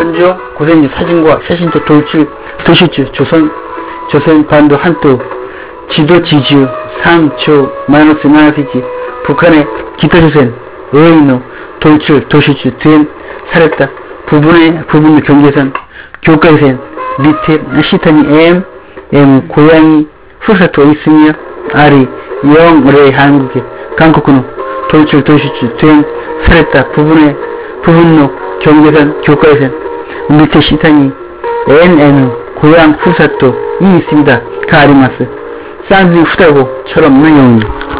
한조 고생지 사진과 샤신토 돌출 도시주 조선 반도 한도 지도 지주 3초 마이너스 7지 북한의 기타조선 의인노 돌출 도시주 된 살았다 부분의 경계선 교과선 밑에 시탄이 M 고양이 후사토 있으며 R이 영래 한국의 한국군은 돌출 도시주 된 살았다 부분노 경계선 교과선 밑에 시탄이 NN 고양 후사토 이 있습니다. 가 아리마스 쌍둥이 후다고처럼 없는 용이